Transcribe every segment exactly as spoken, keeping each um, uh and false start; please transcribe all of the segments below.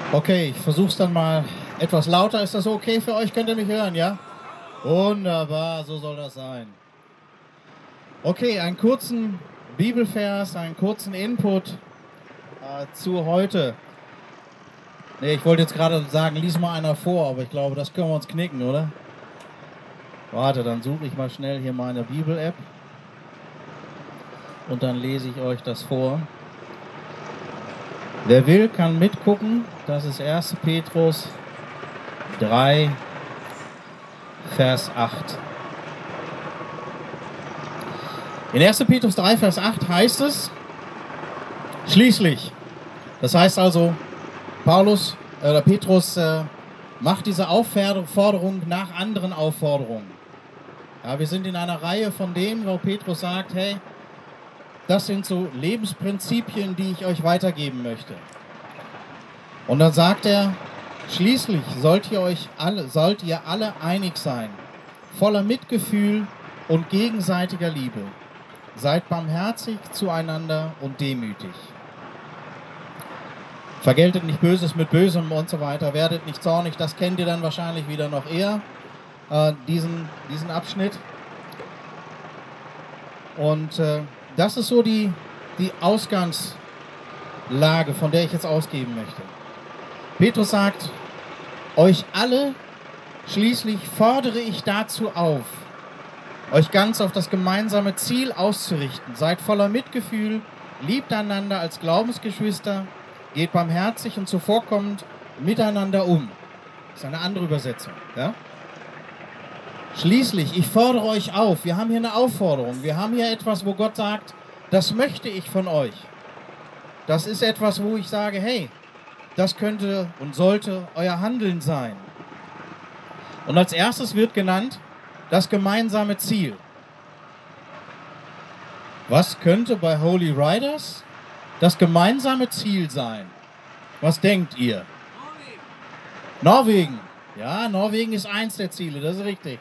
Okay, ich versuche es dann mal etwas lauter. Ist das okay für euch? Könnt ihr mich hören, ja? Wunderbar, so soll das sein. Okay, einen kurzen Bibelvers, einen kurzen Input äh, zu heute. Ne, ich wollte jetzt gerade sagen, lies mal einer vor, aber ich glaube, das können wir uns knicken, oder? Warte, dann suche ich mal schnell hier meine Bibel-App und dann lese ich euch das vor. Wer will, kann mitgucken. Das ist erster Petrus drei, Vers acht. In erster Petrus drei, Vers acht heißt es, schließlich, das heißt also, Paulus oder Petrus äh, macht diese Aufforderung nach anderen Aufforderungen. Ja, wir sind in einer Reihe von denen, wo Petrus sagt, hey, das sind so Lebensprinzipien, die ich euch weitergeben möchte. Und dann sagt er, schließlich sollt ihr euch alle, sollt ihr alle einig sein, voller Mitgefühl und gegenseitiger Liebe. Seid barmherzig zueinander und demütig. Vergeltet nicht Böses mit Bösem und so weiter, werdet nicht zornig, das kennt ihr dann wahrscheinlich wieder noch eher, äh, diesen, diesen Abschnitt. Und äh, das ist so die, die Ausgangslage, von der ich jetzt ausgeben möchte. Petrus sagt, euch alle schließlich fordere ich dazu auf, euch ganz auf das gemeinsame Ziel auszurichten. Seid voller Mitgefühl, liebt einander als Glaubensgeschwister, geht barmherzig und zuvorkommend miteinander um. Das ist eine andere Übersetzung. Ja? Schließlich, ich fordere euch auf. Wir haben hier eine Aufforderung. Wir haben hier etwas, wo Gott sagt, das möchte ich von euch. Das ist etwas, wo ich sage, hey, das könnte und sollte euer Handeln sein. Und als erstes wird genannt, das gemeinsame Ziel. Was könnte bei Holy Riders das gemeinsame Ziel sein? Was denkt ihr? Norwegen. Norwegen. Ja, Norwegen ist eins der Ziele, das ist richtig.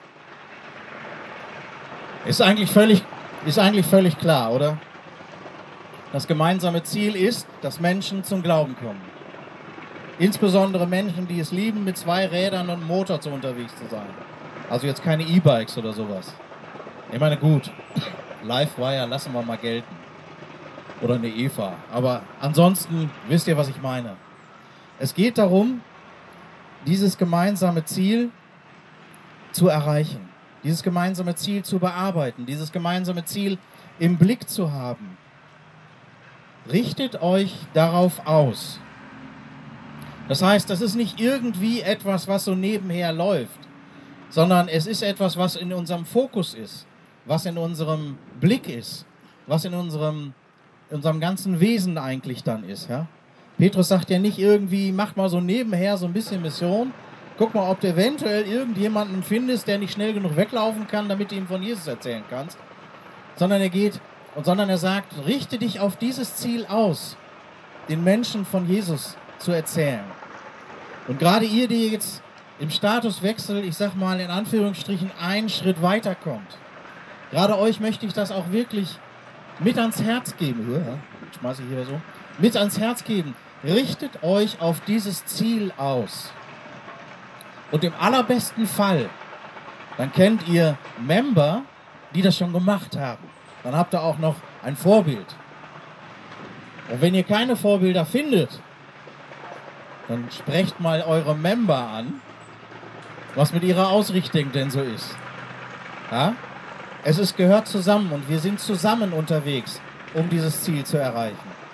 Ist eigentlich völlig, ist eigentlich völlig klar, oder? Das gemeinsame Ziel ist, dass Menschen zum Glauben kommen. Insbesondere Menschen, die es lieben, mit zwei Rädern und Motor zu unterwegs zu sein. Also jetzt keine E-Bikes oder sowas. Ich meine, gut, Livewire lassen wir mal gelten. Oder eine Eva. Aber ansonsten wisst ihr, was ich meine. Es geht darum, dieses gemeinsame Ziel zu erreichen. Dieses gemeinsame Ziel zu bearbeiten. Dieses gemeinsame Ziel im Blick zu haben. Richtet euch darauf aus. Das heißt, das ist nicht irgendwie etwas, was so nebenher läuft, sondern es ist etwas, was in unserem Fokus ist, was in unserem Blick ist, was in unserem, in unserem ganzen Wesen eigentlich dann ist. Ja? Petrus sagt ja nicht irgendwie, macht mal so nebenher so ein bisschen Mission, guck mal, ob du eventuell irgendjemanden findest, der nicht schnell genug weglaufen kann, damit du ihm von Jesus erzählen kannst, sondern er geht, und sondern er sagt, richte dich auf dieses Ziel aus, den Menschen von Jesus zu erzählen. Und gerade ihr, die jetzt im Statuswechsel, ich sag mal in Anführungsstrichen, einen Schritt weiterkommt, gerade euch möchte ich das auch wirklich mit ans Herz geben. Ja, schmeiße ich hier so. Mit ans Herz geben. Richtet euch auf dieses Ziel aus. Und im allerbesten Fall, dann kennt ihr Member, die das schon gemacht haben. Dann habt ihr auch noch ein Vorbild. Und wenn ihr keine Vorbilder findet, dann sprecht mal eure Member an, was mit ihrer Ausrichtung denn so ist. Ja? Es ist, gehört zusammen und wir sind zusammen unterwegs, um dieses Ziel zu erreichen.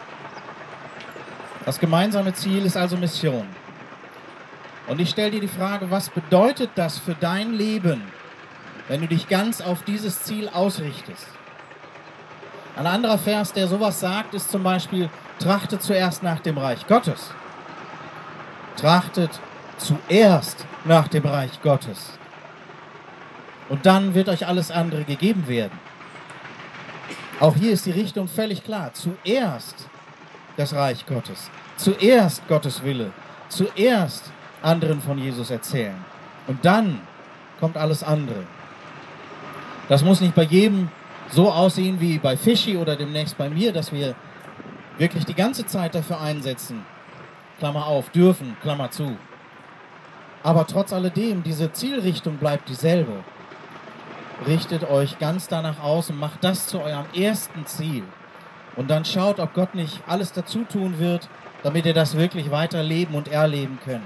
Das gemeinsame Ziel ist also Mission. Und ich stelle dir die Frage, was bedeutet das für dein Leben, wenn du dich ganz auf dieses Ziel ausrichtest? Ein anderer Vers, der sowas sagt, ist zum Beispiel, trachtet zuerst nach dem Reich Gottes. Trachtet zuerst nach dem Reich Gottes. Und dann wird euch alles andere gegeben werden. Auch hier ist die Richtung völlig klar. Zuerst das Reich Gottes. Zuerst Gottes Wille. Zuerst anderen von Jesus erzählen. Und dann kommt alles andere. Das muss nicht bei jedem so aussehen wie bei Fischi oder demnächst bei mir, dass wir wirklich die ganze Zeit dafür einsetzen, Klammer auf, dürfen, Klammer zu. Aber trotz alledem, diese Zielrichtung bleibt dieselbe. Richtet euch ganz danach aus und macht das zu eurem ersten Ziel. Und dann schaut, ob Gott nicht alles dazu tun wird, damit ihr das wirklich weiterleben und erleben könnt.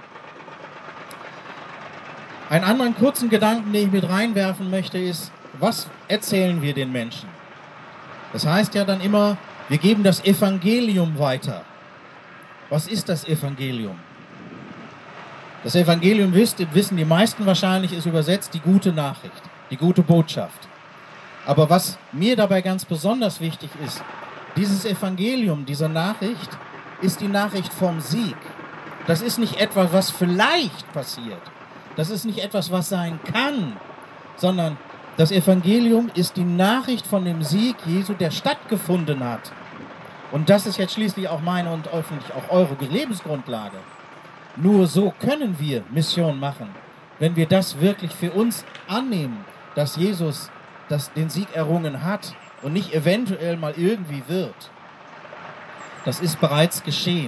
Einen anderen kurzen Gedanken, den ich mit reinwerfen möchte, ist, was erzählen wir den Menschen? Das heißt ja dann immer, wir geben das Evangelium weiter. Was ist das Evangelium? Das Evangelium, wisst, wissen die meisten wahrscheinlich, ist übersetzt die gute Nachricht, die gute Botschaft. Aber was mir dabei ganz besonders wichtig ist, dieses Evangelium, diese Nachricht, ist die Nachricht vom Sieg. Das ist nicht etwas, was vielleicht passiert. Das ist nicht etwas, was sein kann, sondern das Evangelium ist die Nachricht von dem Sieg Jesu, der stattgefunden hat. Und das ist jetzt schließlich auch meine und öffentlich auch eure Lebensgrundlage. Nur so können wir Mission machen, wenn wir das wirklich für uns annehmen, dass Jesus das, den Sieg errungen hat und nicht eventuell mal irgendwie wird. Das ist bereits geschehen.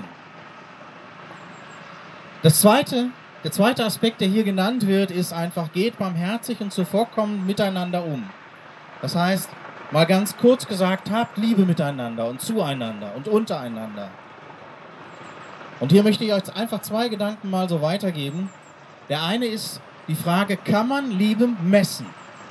Das zweite, der zweite Aspekt, der hier genannt wird, ist einfach, geht barmherzig und zuvorkommend miteinander um. Das heißt, mal ganz kurz gesagt, habt Liebe miteinander und zueinander und untereinander. Und hier möchte ich euch einfach zwei Gedanken mal so weitergeben. Der eine ist die Frage, kann man Liebe messen?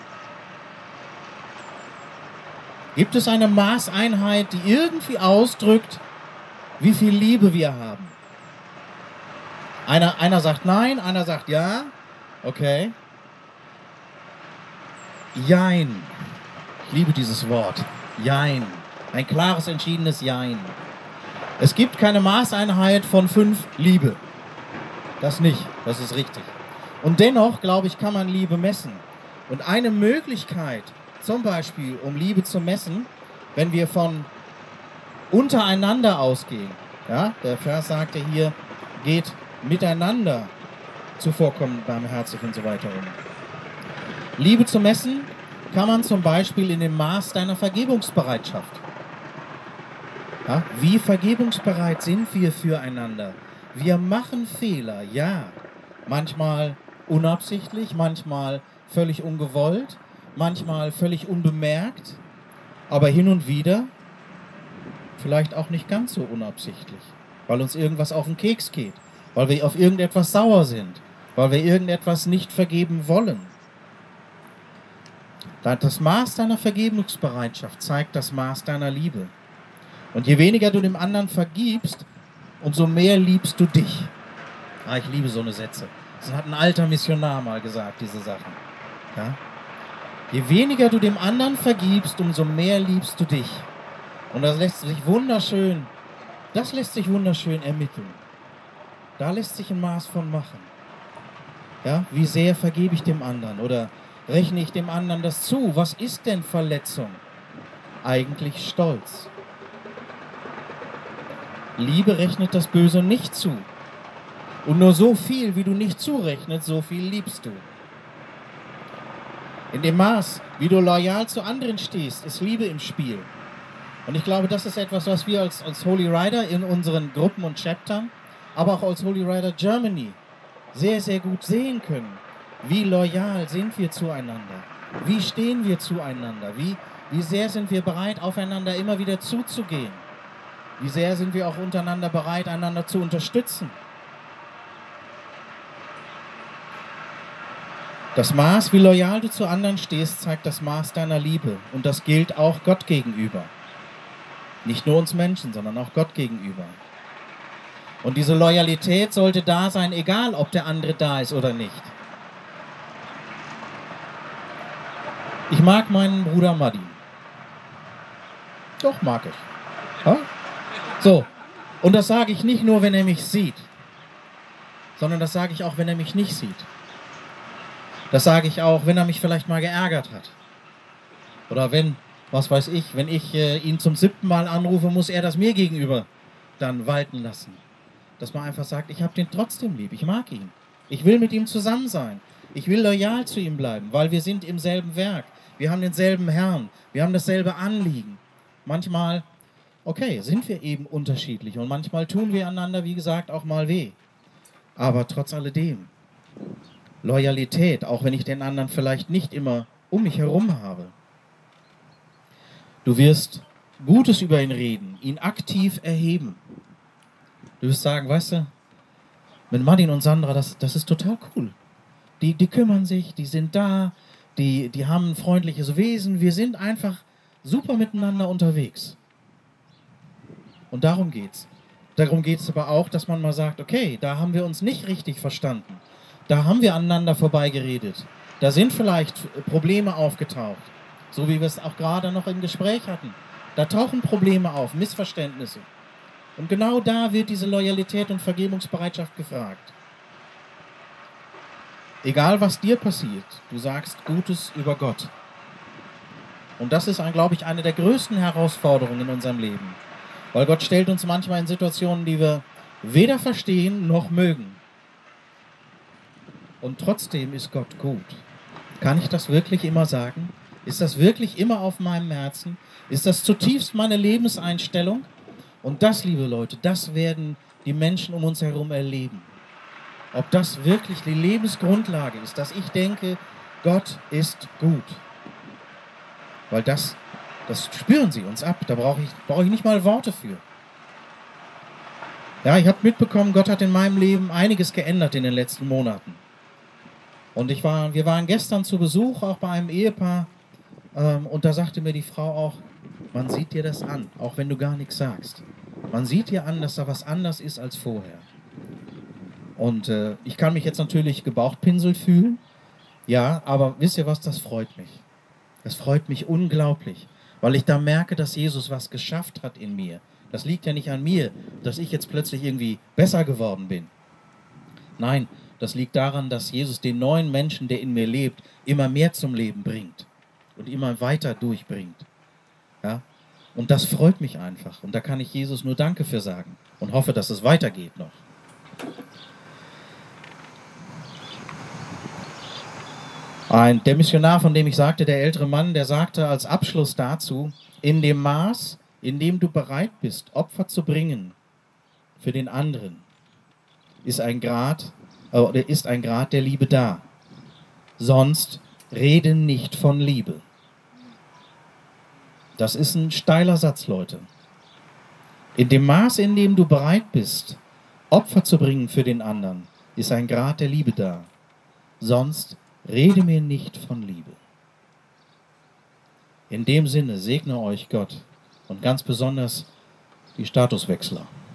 Gibt es eine Maßeinheit, die irgendwie ausdrückt, wie viel Liebe wir haben? Einer, einer sagt nein, einer sagt ja. Okay. Jein. Ich liebe dieses Wort. Jein. Ein klares, entschiedenes Jein. Es gibt keine Maßeinheit von fünf Liebe. Das nicht. Das ist richtig. Und dennoch, glaube ich, kann man Liebe messen. Und eine Möglichkeit, zum Beispiel, um Liebe zu messen, wenn wir von untereinander ausgehen. Ja, der Vers sagte hier, geht miteinander zuvorkommend, barmherzig und so weiter um. Liebe zu messen kann man zum Beispiel in dem Maß deiner Vergebungsbereitschaft. Ja, wie vergebungsbereit sind wir füreinander? Wir machen Fehler, ja. Manchmal unabsichtlich, manchmal völlig ungewollt, manchmal völlig unbemerkt, aber hin und wieder vielleicht auch nicht ganz so unabsichtlich, weil uns irgendwas auf den Keks geht, weil wir auf irgendetwas sauer sind, weil wir irgendetwas nicht vergeben wollen. Das Maß deiner Vergebungsbereitschaft zeigt das Maß deiner Liebe. Und je weniger du dem anderen vergibst, umso mehr liebst du dich. Ah, ich liebe so eine Sätze. Das hat ein alter Missionar mal gesagt, diese Sachen. Ja? Je weniger du dem anderen vergibst, umso mehr liebst du dich. Und das lässt sich wunderschön, das lässt sich wunderschön ermitteln. Da lässt sich ein Maß von machen. Ja? Wie sehr vergebe ich dem anderen? Oder rechne ich dem anderen das zu? Was ist denn Verletzung? Eigentlich Stolz. Liebe rechnet das Böse nicht zu. Und nur so viel, wie du nicht zurechnest, so viel liebst du. In dem Maß, wie du loyal zu anderen stehst, ist Liebe im Spiel. Und ich glaube, das ist etwas, was wir als, als Holy Rider in unseren Gruppen und Chaptern, aber auch als Holy Rider Germany sehr, sehr gut sehen können. Wie loyal sind wir zueinander? Wie stehen wir zueinander? Wie, wie sehr sind wir bereit, aufeinander immer wieder zuzugehen? Wie sehr sind wir auch untereinander bereit, einander zu unterstützen? Das Maß, wie loyal du zu anderen stehst, zeigt das Maß deiner Liebe. Und das gilt auch Gott gegenüber. Nicht nur uns Menschen, sondern auch Gott gegenüber. Und diese Loyalität sollte da sein, egal ob der andere da ist oder nicht. Ich mag meinen Bruder Madi. Doch, mag ich. Ja? So, und das sage ich nicht nur, wenn er mich sieht, sondern das sage ich auch, wenn er mich nicht sieht. Das sage ich auch, wenn er mich vielleicht mal geärgert hat. Oder wenn, was weiß ich, wenn ich äh, ihn zum siebten Mal anrufe, muss er das mir gegenüber dann walten lassen. Dass man einfach sagt, ich habe den trotzdem lieb, ich mag ihn. Ich will mit ihm zusammen sein. Ich will loyal zu ihm bleiben, weil wir sind im selben Werk. Wir haben denselben Herrn, wir haben dasselbe Anliegen. Manchmal okay, sind wir eben unterschiedlich und manchmal tun wir einander, wie gesagt, auch mal weh. Aber trotz alledem, Loyalität, auch wenn ich den anderen vielleicht nicht immer um mich herum habe. Du wirst Gutes über ihn reden, ihn aktiv erheben. Du wirst sagen, weißt du, mit Martin und Sandra, das, das ist total cool. Die, die kümmern sich, die sind da, die, die haben ein freundliches Wesen. Wir sind einfach super miteinander unterwegs. Und darum geht's. Darum geht es aber auch, dass man mal sagt, okay, da haben wir uns nicht richtig verstanden. Da haben wir aneinander vorbeigeredet. Da sind vielleicht Probleme aufgetaucht. So wie wir es auch gerade noch im Gespräch hatten. Da tauchen Probleme auf, Missverständnisse. Und genau da wird diese Loyalität und Vergebungsbereitschaft gefragt. Egal was dir passiert, du sagst Gutes über Gott. Und das ist, glaube ich, eine der größten Herausforderungen in unserem Leben. Weil Gott stellt uns manchmal in Situationen, die wir weder verstehen noch mögen. Und trotzdem ist Gott gut. Kann ich das wirklich immer sagen? Ist das wirklich immer auf meinem Herzen? Ist das zutiefst meine Lebenseinstellung? Und das, liebe Leute, das werden die Menschen um uns herum erleben. Ob das wirklich die Lebensgrundlage ist, dass ich denke, Gott ist gut. Weil das, das spüren sie uns ab. Da brauche ich, brauche ich nicht mal Worte für. Ja, ich habe mitbekommen, Gott hat in meinem Leben einiges geändert in den letzten Monaten. Und ich war, wir waren gestern zu Besuch, auch bei einem Ehepaar. Ähm, und da sagte mir die Frau auch, man sieht dir das an, auch wenn du gar nichts sagst. Man sieht dir an, dass da was anders ist als vorher. Und äh, ich kann mich jetzt natürlich gebauchpinselt fühlen. Ja, aber wisst ihr was, das freut mich. Das freut mich unglaublich, weil ich da merke, dass Jesus was geschafft hat in mir. Das liegt ja nicht an mir, dass ich jetzt plötzlich irgendwie besser geworden bin. Nein, das liegt daran, dass Jesus den neuen Menschen, der in mir lebt, immer mehr zum Leben bringt und immer weiter durchbringt. Ja? Und das freut mich einfach. Und da kann ich Jesus nur Danke für sagen und hoffe, dass es weitergeht noch. Ein, der Missionar, von dem ich sagte, der ältere Mann, der sagte als Abschluss dazu, in dem Maß, in dem du bereit bist, Opfer zu bringen für den anderen, ist ein Grad, äh, ist ein Grad der Liebe da. Sonst rede nicht von Liebe. Das ist ein steiler Satz, Leute. In dem Maß, in dem du bereit bist, Opfer zu bringen für den anderen, ist ein Grad der Liebe da. Sonst rede mir nicht von Liebe. In dem Sinne segne euch Gott und ganz besonders die Statuswechsler.